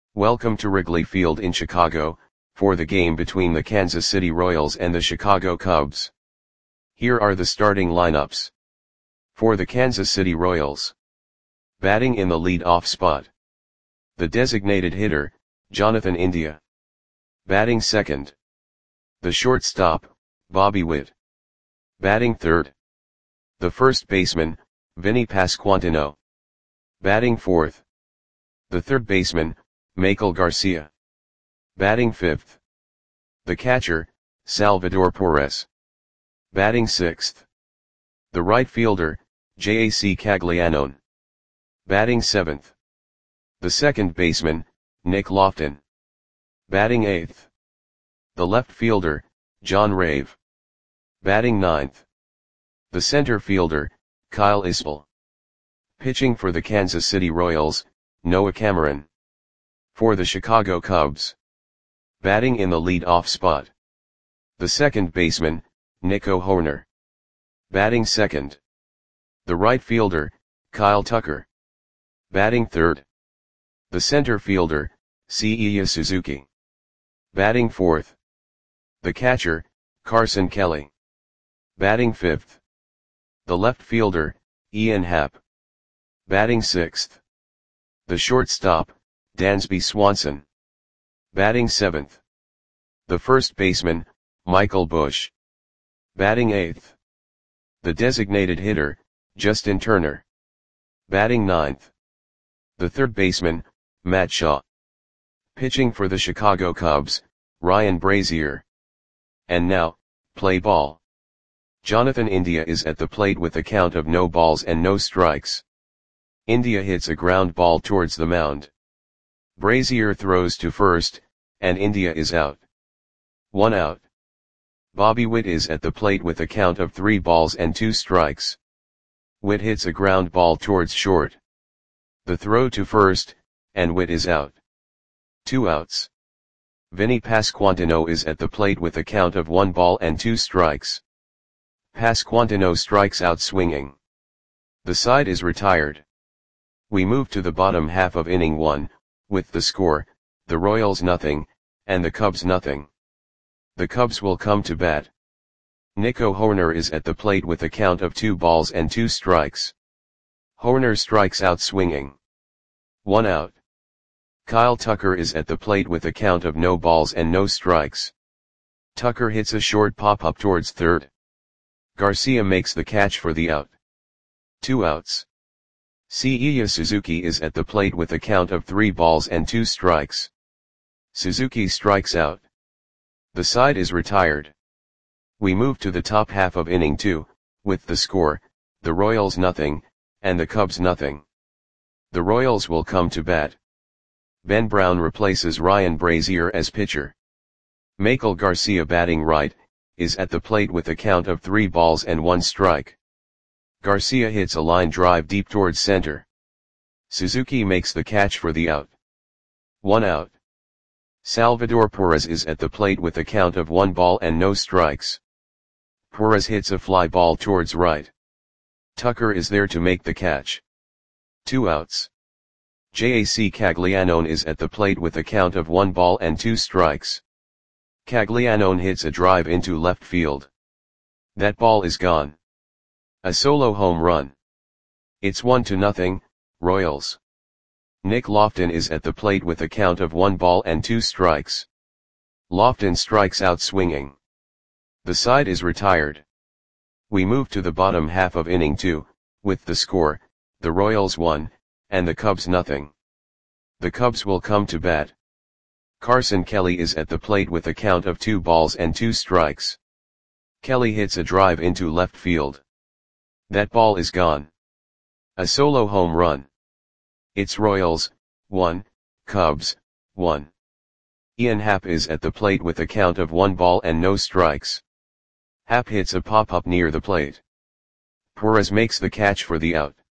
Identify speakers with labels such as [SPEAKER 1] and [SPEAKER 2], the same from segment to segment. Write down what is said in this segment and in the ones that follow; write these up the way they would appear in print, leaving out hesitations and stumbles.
[SPEAKER 1] Welcome to Wrigley Field in Chicago, for the game between the Kansas City Royals and the Chicago Cubs. Here are the starting lineups. For the Kansas City Royals. Batting in the lead-off spot. The designated hitter, Jonathan India. Batting second. The shortstop, Bobby Witt. Batting third. The first baseman, Vinny Pasquantino. Batting fourth. The third baseman, Maikel Garcia. Batting fifth. The catcher, Salvador Perez. Batting sixth. The right fielder, J.A.C. Caglianone. Batting seventh. The second baseman, Nick Loftin. Batting eighth. The left fielder, John Rave. Batting ninth. The center fielder, Kyle Isbell. Pitching for the Kansas City Royals, Noah Cameron. For the Chicago Cubs. Batting in the lead-off spot. The second baseman, Nico Hoerner. Batting second. The right fielder, Kyle Tucker. Batting third. The center fielder, Seiya Suzuki. Batting fourth. The catcher, Carson Kelly. Batting fifth. The left fielder, Ian Happ. Batting sixth. The shortstop, Dansby Swanson. Batting seventh. The first baseman, Michael Busch. Batting eighth. The designated hitter, Justin Turner. Batting ninth. The third baseman, Matt Shaw. Pitching for the Chicago Cubs, Ryan Brasier. And now, play ball. Jonathan India is at the plate with a count of no balls and no strikes. India hits a ground ball towards the mound. Brasier throws to first, and India is out. 1 out. Bobby Witt is at the plate with a count of 3 balls and 2 strikes. Witt hits a ground ball towards short. The throw to first, and Witt is out. 2 outs. Vinny Pasquantino is at the plate with a count of 1 ball and 2 strikes. Pasquantino strikes out swinging. The side is retired. We move to the bottom half of inning 1, with the score, the Royals nothing, and the Cubs nothing. The Cubs will come to bat. Nico Hoerner is at the plate with a count of 2 balls and 2 strikes. Hoerner strikes out swinging. 1 out. Kyle Tucker is at the plate with a count of no balls and no strikes. Tucker hits a short pop-up towards third. Garcia makes the catch for the out. 2 outs. Seiya Suzuki is at the plate with a count of 3 balls and 2 strikes. Suzuki strikes out. The side is retired. We move to the top half of inning 2, with the score, the Royals nothing, and the Cubs nothing. The Royals will come to bat. Ben Brown replaces Ryan Brasier as pitcher. Maikel Garcia batting right, is at the plate with a count of 3 balls and 1 strike. Garcia hits a line drive deep towards center. Suzuki makes the catch for the out. 1 out. Salvador Perez is at the plate with a count of 1 ball and no strikes. Perez hits a fly ball towards right. Tucker is there to make the catch. 2 outs. J.A.C. Caglianone is at the plate with a count of 1 ball and 2 strikes. Caglianone hits a drive into left field. That ball is gone. A solo home run. It's 1-0, Royals. Nick Loftin is at the plate with a count of 1 ball and 2 strikes. Loftin strikes out swinging. The side is retired. We move to the bottom half of inning 2, with the score, the Royals 1, and the Cubs nothing. The Cubs will come to bat. Carson Kelly is at the plate with a count of 2 balls and 2 strikes. Kelly hits a drive into left field. That ball is gone. A solo home run. It's Royals, 1, Cubs, 1. Ian Happ is at the plate with a count of 1 ball and no strikes. Happ hits a pop-up near the plate. Perez makes the catch for the out.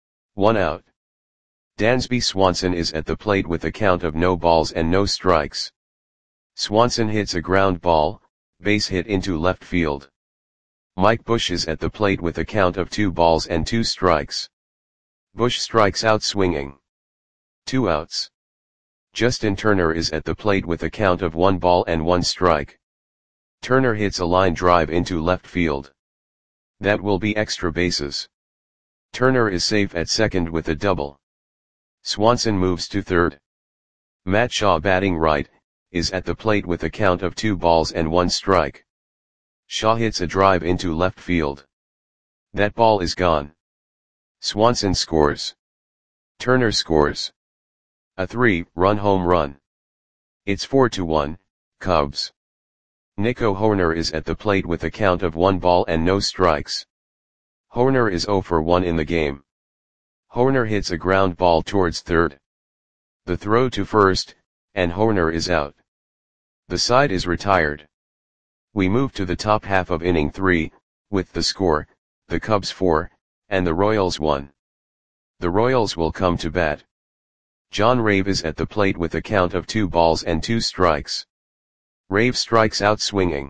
[SPEAKER 1] 1 out. Dansby Swanson is at the plate with a count of no balls and no strikes. Swanson hits a ground ball, base hit into left field. Mike Busch is at the plate with a count of 2 balls and 2 strikes. Busch strikes out swinging. 2 outs. Justin Turner is at the plate with a count of 1 ball and 1 strike. Turner hits a line drive into left field. That will be extra bases. Turner is safe at second with a double. Swanson moves to third. Matt Shaw, batting right, is at the plate with a count of 2 balls and 1 strike. Shaw hits a drive into left field. That ball is gone. Swanson scores. Turner scores. A 3-run home run. It's 4-1, Cubs. Nico Hoerner is at the plate with a count of 1 ball and no strikes. Hoerner is 0 for 1 in the game. Hoerner hits a ground ball towards third. The throw to first, and Hoerner is out. The side is retired. We move to the top half of inning 3, with the score, the Cubs 4, and the Royals 1. The Royals will come to bat. John Rave is at the plate with a count of 2 balls and 2 strikes. Rave strikes out swinging.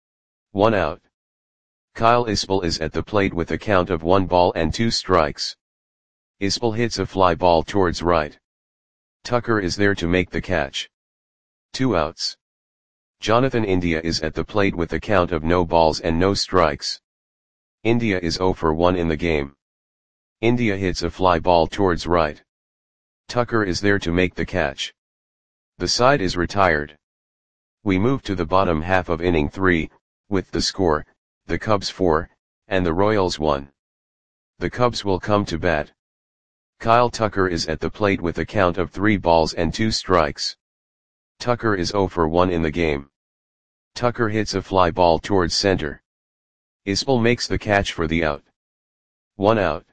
[SPEAKER 1] 1 out. Kyle Isbell is at the plate with a count of 1 ball and 2 strikes. Isbell hits a fly ball towards right. Tucker is there to make the catch. 2 outs. Jonathan India is at the plate with a count of no balls and no strikes. India is 0 for 1 in the game. India hits a fly ball towards right. Tucker is there to make the catch. The side is retired. We move to the bottom half of inning 3, with the score, the Cubs 4, and the Royals 1. The Cubs will come to bat. Kyle Tucker is at the plate with a count of 3 balls and 2 strikes. Tucker is 0 for 1 in the game. Tucker hits a fly ball towards center. Isbell makes the catch for the out. 1 out.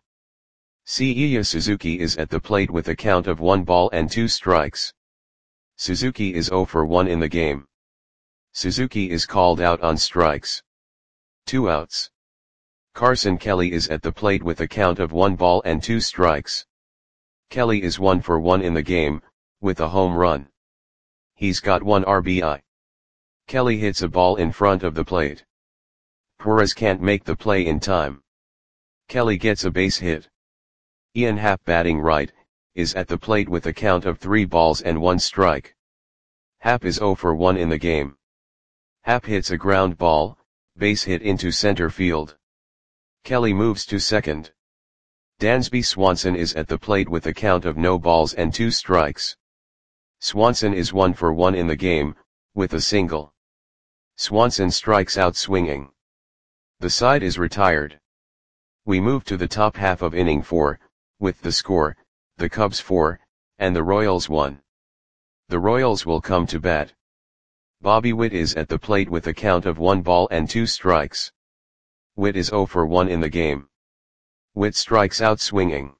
[SPEAKER 1] Seiya Suzuki is at the plate with a count of 1 ball and 2 strikes. Suzuki is 0 for 1 in the game. Suzuki is called out on strikes. 2 outs. Carson Kelly is at the plate with a count of 1 ball and 2 strikes. Kelly is 1 for 1 in the game, with a home run. He's got 1 RBI. Kelly hits a ball in front of the plate. Perez can't make the play in time. Kelly gets a base hit. Ian Happ, batting right, is at the plate with a count of 3 balls and 1 strike. Happ is 0 for 1 in the game. Happ hits a ground ball, base hit into center field. Kelly moves to second. Dansby Swanson is at the plate with a count of no balls and 2 strikes. Swanson is 1 for 1 in the game, with a single. Swanson strikes out swinging. The side is retired. We move to the top half of inning 4, with the score, the Cubs 4, and the Royals 1. The Royals will come to bat. Bobby Witt is at the plate with a count of 1 ball and 2 strikes. Witt is 0 for 1 in the game. Witt strikes out swinging.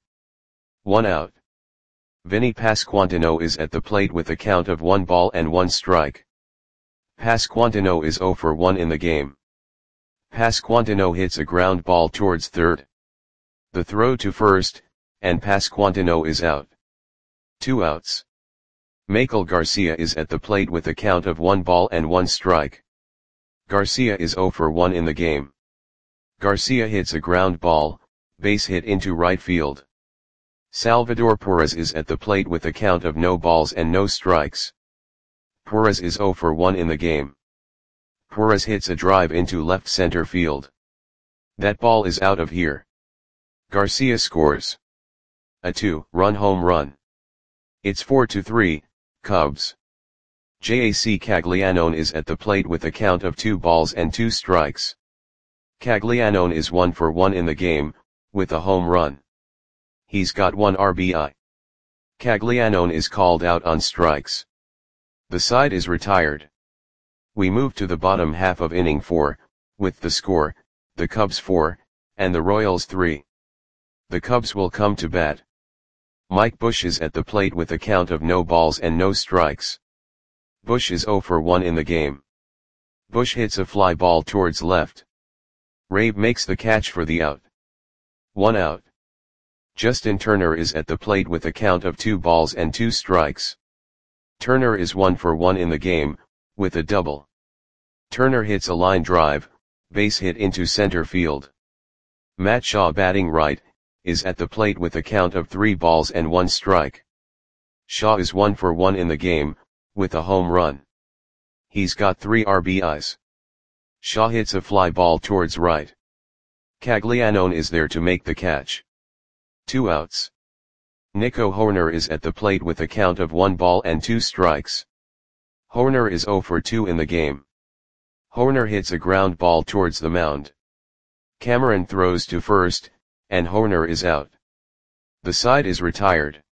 [SPEAKER 1] 1 out. Vinny Pasquantino is at the plate with a count of 1 ball and 1 strike. Pasquantino is 0 for 1 in the game. Pasquantino hits a ground ball towards third. The throw to first, and Pasquantino is out. 2 outs. Michael Garcia is at the plate with a count of 1 ball and 1 strike. Garcia is 0 for 1 in the game. Garcia hits a ground ball, base hit into right field. Salvador Perez is at the plate with a count of no balls and no strikes. Perez is 0 for 1 in the game. Perez hits a drive into left center field. That ball is out of here. Garcia scores. A 2-run home run. It's 4-3, Cubs. J.A.C. Caglianone is at the plate with a count of 2 balls and 2 strikes. Caglianone is 1 for 1 in the game, with a home run. He's got 1 RBI. Caglianone is called out on strikes. The side is retired. We move to the bottom half of inning 4, with the score, the Cubs 4, and the Royals 3. The Cubs will come to bat. Mike Bush is at the plate with a count of no balls and no strikes. Bush is 0 for 1 in the game. Bush hits a fly ball towards left. Rave makes the catch for the out. 1 out. Justin Turner is at the plate with a count of 2 balls and 2 strikes. Turner is 1 for 1 in the game, with a double. Turner hits a line drive, base hit into center field. Matt Shaw, batting right, is at the plate with a count of 3 balls and 1 strike. Shaw is 1 for 1 in the game, with a home run. He's got 3 RBIs. Shaw hits a fly ball towards right. Caglianone is there to make the catch. 2 outs. Nico Horner is at the plate with a count of 1 ball and 2 strikes. Horner is 0 for 2 in the game. Horner hits a ground ball towards the mound. Cameron throws to first, and Horner is out. The side is retired.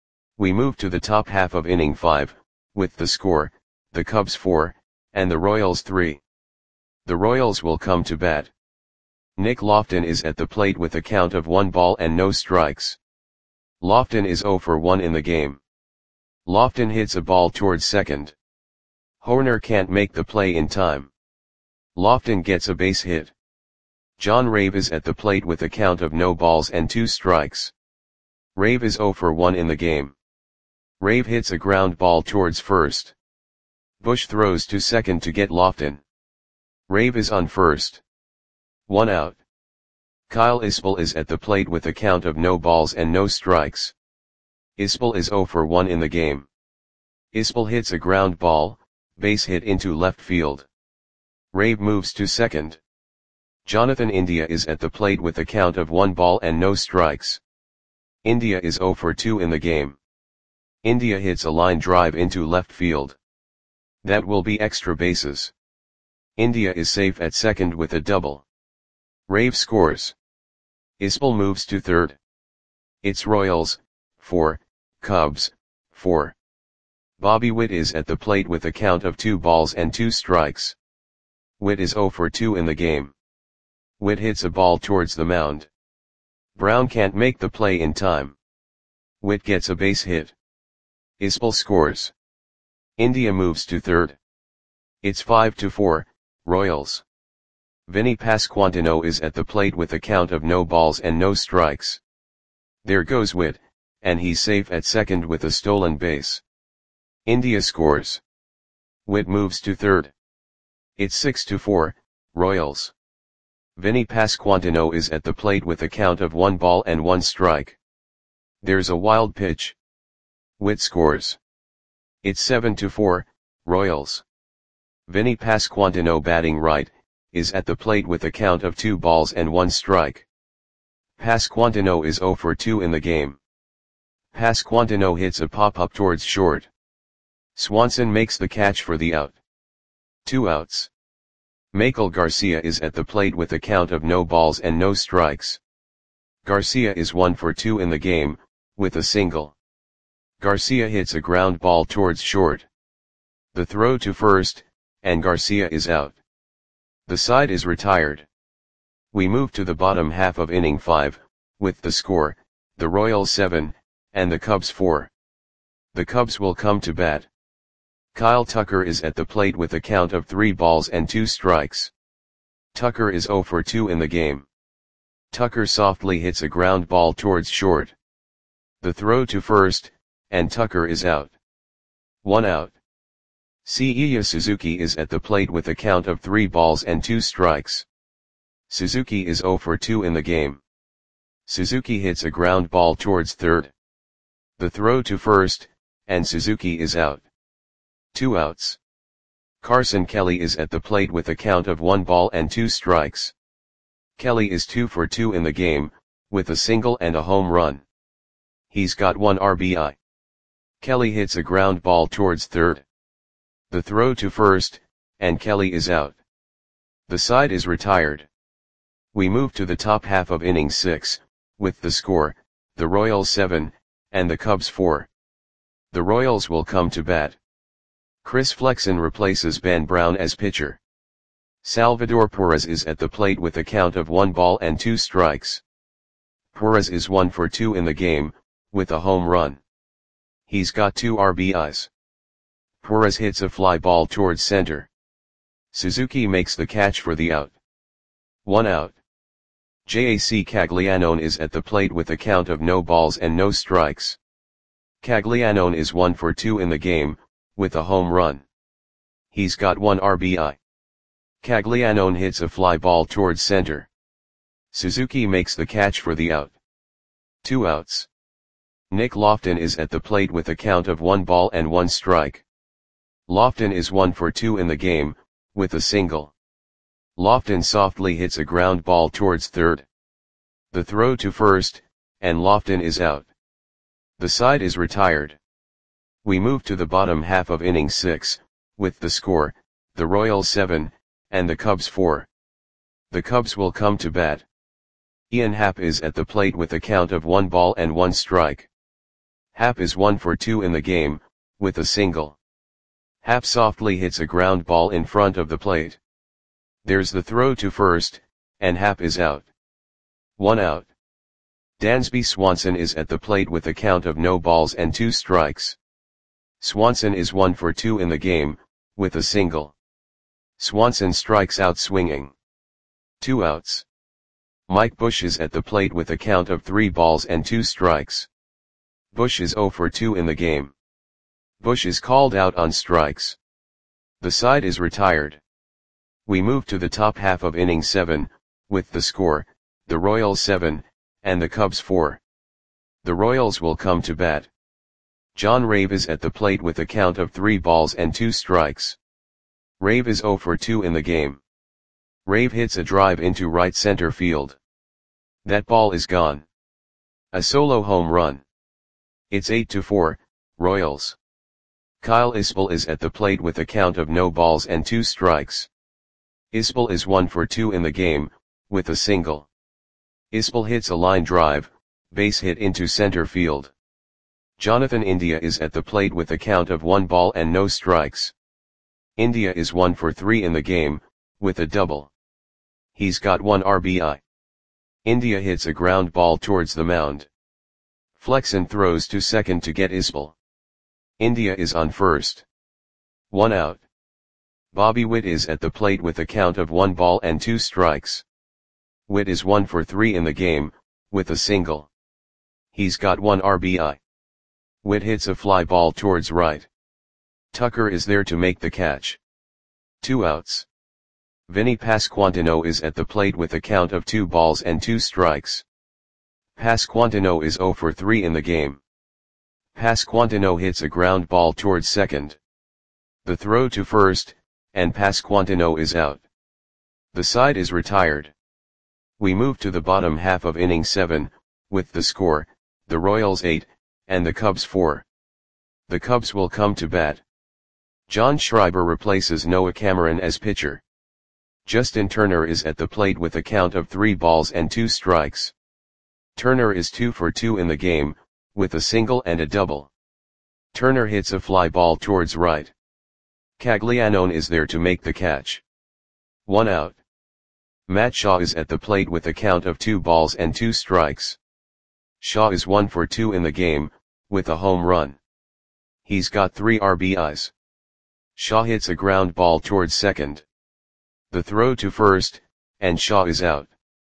[SPEAKER 1] We move to the top half of inning 5, with the score, the Cubs 4, and the Royals 3. The Royals will come to bat. Nick Lofton is at the plate with a count of 1 ball and no strikes. Lofton is 0 for 1 in the game. Lofton hits a ball towards second. Horner can't make the play in time. Lofton gets a base hit. John Rave is at the plate with a count of no balls and 2 strikes. Rave is 0 for 1 in the game. Rave hits a ground ball towards first. Bush throws to second to get Lofton. Rave is on first. 1 out. Kyle Isbell is at the plate with a count of no balls and no strikes. Isbell is 0 for 1 in the game. Isbell hits a ground ball, base hit into left field. Rave moves to second. Jonathan India is at the plate with a count of 1 ball and no strikes. India is 0 for 2 in the game. India hits a line drive into left field. That will be extra bases. India is safe at second with a double. Rave scores. Isbell moves to third. It's Royals, 4, Cubs, 4. Bobby Witt is at the plate with a count of 2 balls and 2 strikes. Witt is 0 for 2 in the game. Witt hits a ball towards the mound. Brown can't make the play in time. Witt gets a base hit. Isbell scores. India moves to third. It's 5-4, Royals. Vinny Pasquantino is at the plate with a count of no balls and no strikes. There goes Witt, and he's safe at second with a stolen base. India scores. Witt moves to third. It's 6-4, Royals. Vinny Pasquantino is at the plate with a count of 1 ball and 1 strike. There's a wild pitch. Witt scores. It's 7-4, Royals. Vinny Pasquantino, batting right, is at the plate with a count of 2 balls and 1 strike. Pasquantino is 0 for 2 in the game. Pasquantino hits a pop-up towards short. Swanson makes the catch for the out. 2 outs. Michael Garcia is at the plate with a count of no balls and no strikes. Garcia is 1 for 2 in the game, with a single. Garcia hits a ground ball towards short. The throw to first, and Garcia is out. The side is retired. We move to the bottom half of inning 5, with the score, the Royals 7, and the Cubs 4. The Cubs will come to bat. Kyle Tucker is at the plate with a count of 3 balls and 2 strikes. Tucker is 0 for 2 in the game. Tucker softly hits a ground ball towards short. The throw to first, and Tucker is out. 1 out. Seiya Suzuki is at the plate with a count of 3 balls and 2 strikes. Suzuki is 0 for 2 in the game. Suzuki hits a ground ball towards third. The throw to first, and Suzuki is out. 2 outs. Carson Kelly is at the plate with a count of 1 ball and 2 strikes. Kelly is 2 for 2 in the game, with a single and a home run. He's got 1 RBI. Kelly hits a ground ball towards third. The throw to first, and Kelly is out. The side is retired. We move to the top half of inning 6, with the score, the Royals 7, and the Cubs 4. The Royals will come to bat. Chris Flexen replaces Ben Brown as pitcher. Salvador Perez is at the plate with a count of 1 ball and 2 strikes. Perez is 1 for 2 in the game, with a home run. He's got 2 RBIs. Perez hits a fly ball towards center. Suzuki makes the catch for the out. 1 out. Jac Caglianone is at the plate with a count of no balls and no strikes. Caglianone is 1 for 2 in the game, with a home run. He's got 1 RBI. Caglianone hits a fly ball towards center. Suzuki makes the catch for the out. 2 outs. Nick Lofton is at the plate with a count of 1 ball and 1 strike. Lofton is 1 for 2 in the game, with a single. Lofton softly hits a ground ball towards third. The throw to first, and Lofton is out. The side is retired. We move to the bottom half of inning 6, with the score, the Royals 7, and the Cubs 4. The Cubs will come to bat. Ian Happ is at the plate with a count of 1 ball and 1 strike. Happ is 1 for 2 in the game, with a single. Happ softly hits a ground ball in front of the plate. There's the throw to first, and Happ is out. 1 out. Dansby Swanson is at the plate with a count of no balls and 2 strikes. Swanson is 1 for 2 in the game, with a single. Swanson strikes out swinging. 2 outs. Mike Bush is at the plate with a count of 3 balls and 2 strikes. Bush is 0 for 2 in the game. Bush is called out on strikes. The side is retired. We move to the top half of inning 7, with the score, the Royals 7, and the Cubs 4. The Royals will come to bat. John Rave is at the plate with a count of 3 balls and 2 strikes. Rave is 0 for 2 in the game. Rave hits a drive into right center field. That ball is gone. A solo home run. It's 8-4, Royals. Kyle Isbell is at the plate with a count of no balls and 2 strikes. Isbell is 1 for 2 in the game, with a single. Isbell hits a line drive, base hit into center field. Jonathan India is at the plate with a count of 1 ball and no strikes. India is 1 for 3 in the game, with a double. He's got 1 RBI. India hits a ground ball towards the mound. Flexen throws to second to get Isbell. India is on first. 1 out. Bobby Witt is at the plate with a count of 1 ball and 2 strikes. Witt is 1 for 3 in the game, with a single. He's got 1 RBI. Witt hits a fly ball towards right. Tucker is there to make the catch. 2 outs. Vinny Pasquantino is at the plate with a count of 2 balls and 2 strikes. Pasquantino is 0 for 3 in the game. Pasquantino hits a ground ball towards second. The throw to first, and Pasquantino is out. The side is retired. We move to the bottom half of inning 7, with the score, the Royals 8, and the Cubs 4. The Cubs will come to bat. John Schreiber replaces Noah Cameron as pitcher. Justin Turner is at the plate with a count of 3 balls and 2 strikes. Turner is 2 for 2 in the game, with a single and a double. Turner hits a fly ball towards right. Caglianone is there to make the catch. 1 out. Matt Shaw is at the plate with a count of 2 balls and 2 strikes. Shaw is 1 for 2 in the game, with a home run. He's got 3 RBIs. Shaw hits a ground ball towards second. The throw to first, and Shaw is out.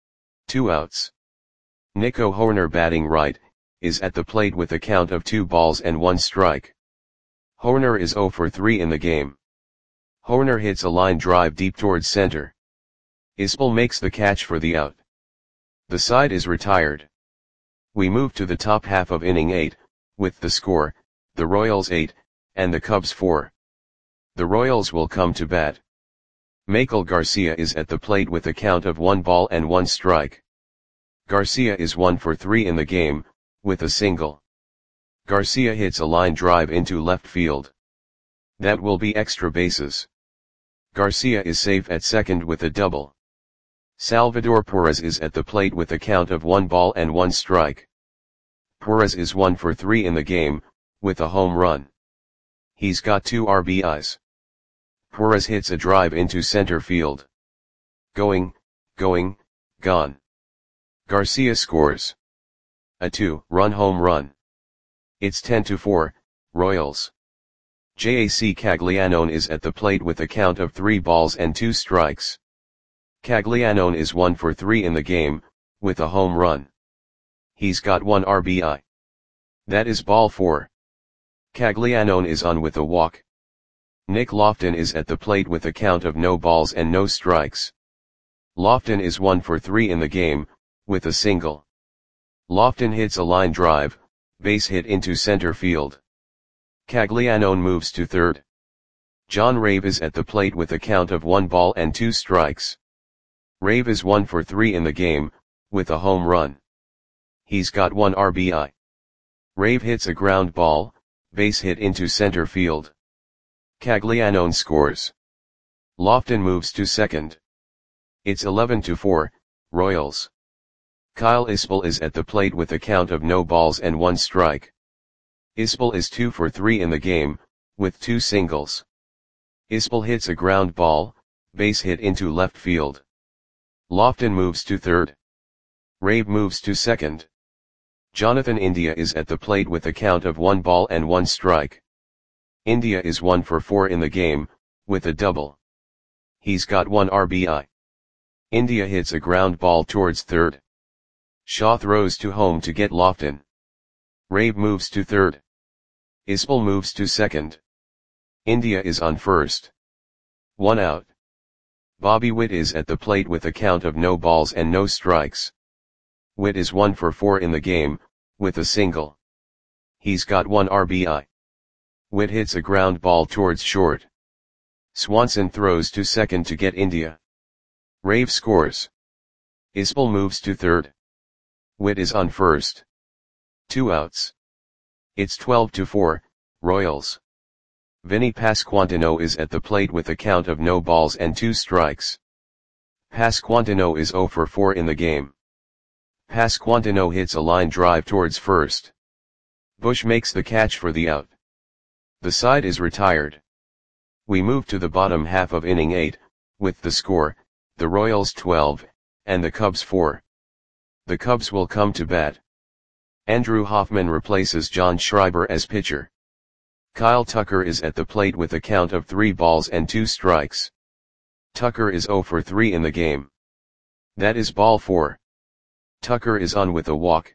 [SPEAKER 1] 2 outs. Nico Hoerner, batting right, is at the plate with a count of 2 balls and 1 strike. Hoerner is 0 for 3 in the game. Hoerner hits a line drive deep towards center. Isbell makes the catch for the out. The side is retired. We move to the top half of inning 8, with the score, the Royals 8, and the Cubs 4. The Royals will come to bat. Maikel Garcia is at the plate with a count of 1 ball and 1 strike. Garcia is 1 for 3 in the game, with a single. Garcia hits a line drive into left field. That will be extra bases. Garcia is safe at second with a double. Salvador Perez is at the plate with a count of 1 ball and 1 strike. Perez is 1 for 3 in the game, with a home run. He's got 2 RBIs. Perez hits a drive into center field. Going, gone. Garcia scores a 2-run home run. It's 10-4, Royals. JAC Caglianone is at the plate with a count of 3 balls and 2 strikes. Caglianone is 1 for 3 in the game, with a home run. He's got 1 RBI. That is ball 4. Caglianone is on with a walk. Nick Lofton is at the plate with a count of no balls and no strikes. Lofton is 1 for 3 in the game, with a single. Lofton hits a line drive, base hit into center field. Caglianone moves to third. John Rave is at the plate with a count of 1 ball and 2 strikes. Rave is 1 for 3 in the game, with a home run. He's got 1 RBI. Rave hits a ground ball, base hit into center field. Caglianone scores. Lofton moves to second. It's 11-4, Royals. Kyle Isbell is at the plate with a count of no balls and 1 strike. Isbell is 2 for 3 in the game, with 2 singles. Isbell hits a ground ball, base hit into left field. Lofton moves to third. Rave moves to second. Jonathan India is at the plate with a count of 1 ball and 1 strike. India is 1 for 4 in the game, with a double. He's got 1 RBI. India hits a ground ball towards third. Shaw throws to home to get Lofton. Rave moves to third. Isbell moves to second. India is on first. 1 out. Bobby Witt is at the plate with a count of no balls and no strikes. Witt is 1 for 4 in the game, with a single. He's got 1 RBI. Witt hits a ground ball towards short. Swanson throws to second to get India. Rave scores. Isbell moves to third. Witt is on first. 2 outs. It's 12-4, Royals. Vinny Pasquantino is at the plate with a count of no balls and 2 strikes. Pasquantino is 0 for 4 in the game. Pasquantino hits a line drive towards first. Bush makes the catch for the out. The side is retired. We move to the bottom half of inning 8, with the score, the Royals 12, and the Cubs 4. The Cubs will come to bat. Andrew Hoffman replaces John Schreiber as pitcher. Kyle Tucker is at the plate with a count of 3 balls and 2 strikes. Tucker is 0 for 3 in the game. That is ball 4. Tucker is on with a walk.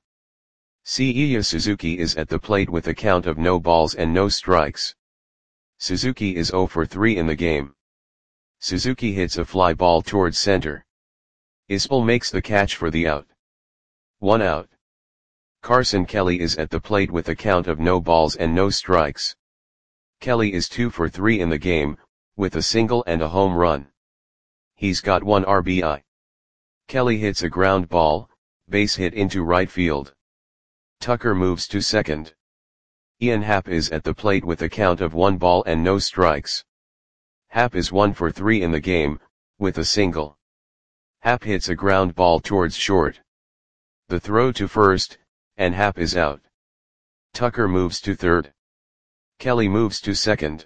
[SPEAKER 1] Seiya Suzuki is at the plate with a count of no balls and no strikes. Suzuki is 0 for 3 in the game. Suzuki hits a fly ball towards center. Isbell makes the catch for the out. 1 out. Carson Kelly is at the plate with a count of no balls and no strikes. Kelly is 2 for 3 in the game, with a single and a home run. He's got 1 RBI. Kelly hits a ground ball, base hit into right field. Tucker moves to second. Ian Happ is at the plate with a count of 1 ball and no strikes. Happ is 1 for 3 in the game, with a single. Happ hits a ground ball towards short. The throw to first, and Happ is out. Tucker moves to third. Kelly moves to second.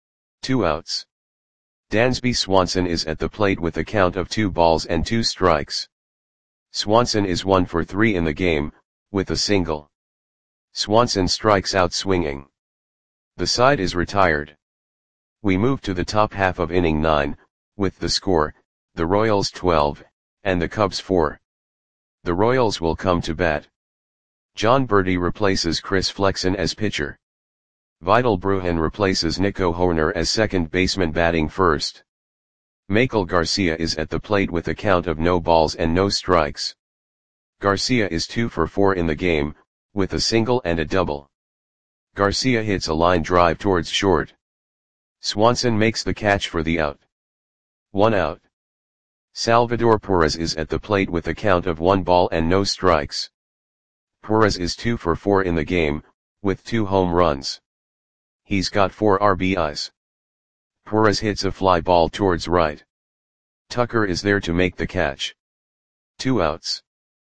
[SPEAKER 1] 2 outs. Dansby Swanson is at the plate with a count of 2 balls and 2 strikes. Swanson is 1 for 3 in the game, with a single. Swanson strikes out swinging. The side is retired. We move to the top half of inning 9, with the score, the Royals 12, and the Cubs 4. The Royals will come to bat. John Berti replaces Chris Flexen as pitcher. Vidal Brujan replaces Nico Hoerner as second baseman batting first. Maikel Garcia is at the plate with a count of no balls and no strikes. Garcia is 2 for 4 in the game, with a single and a double. Garcia hits a line drive towards short. Swanson makes the catch for the out. 1 out. Salvador Perez is at the plate with a count of 1 ball and no strikes. Perez is 2 for 4 in the game, with 2 home runs. He's got 4 RBIs. Perez hits a fly ball towards right. Tucker is there to make the catch. 2 outs.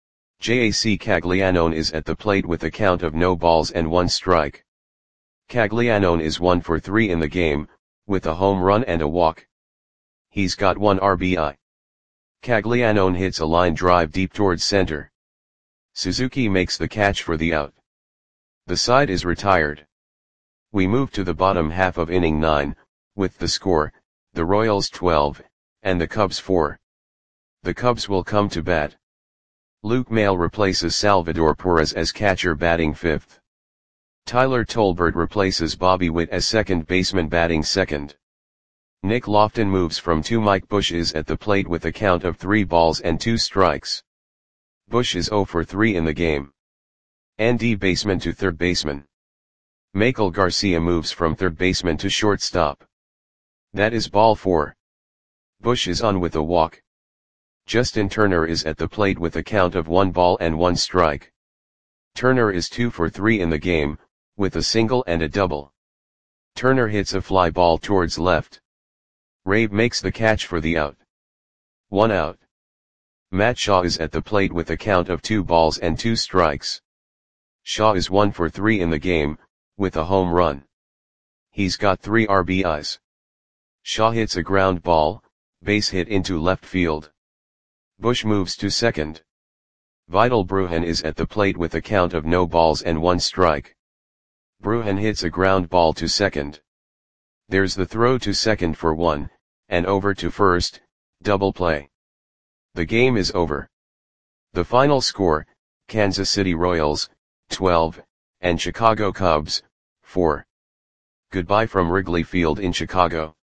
[SPEAKER 1] JAC Caglianone is at the plate with a count of no balls and 1 strike. Caglianone is 1 for 3 in the game, with a home run and a walk. He's got 1 RBI. Caglianone hits a line drive deep towards center. Suzuki makes the catch for the out. The side is retired. We move to the bottom half of inning 9, with the score, the Royals 12, and the Cubs 4. The Cubs will come to bat. Luke Maile replaces Salvador Perez as catcher batting 5th. Tyler Tolbert replaces Bobby Witt as second baseman batting 2nd. Nick Lofton moves from 2. Mike Bush is at the plate with a count of 3 balls and 2 strikes. Bush is 0 for 3 in the game. Andy baseman to third baseman. Michael Garcia moves from third baseman to shortstop. That is ball 4. Bush is on with a walk. Justin Turner is at the plate with a count of 1 ball and 1 strike. Turner is 2 for 3 in the game, with a single and a double. Turner hits a fly ball towards left. Rabe makes the catch for the out. 1 out. Matt Shaw is at the plate with a count of 2 balls and 2 strikes. Shaw is 1 for 3 in the game, with a home run. He's got 3 RBIs. Shaw hits a ground ball, base hit into left field. Bush moves to second. Vidal Brujan is at the plate with a count of no balls and 1 strike. Brujan hits a ground ball to second. There's the throw to second for 1, and over to first, double play. The game is over. The final score, Kansas City Royals, 12, and Chicago Cubs, 4. Goodbye from Wrigley Field in Chicago.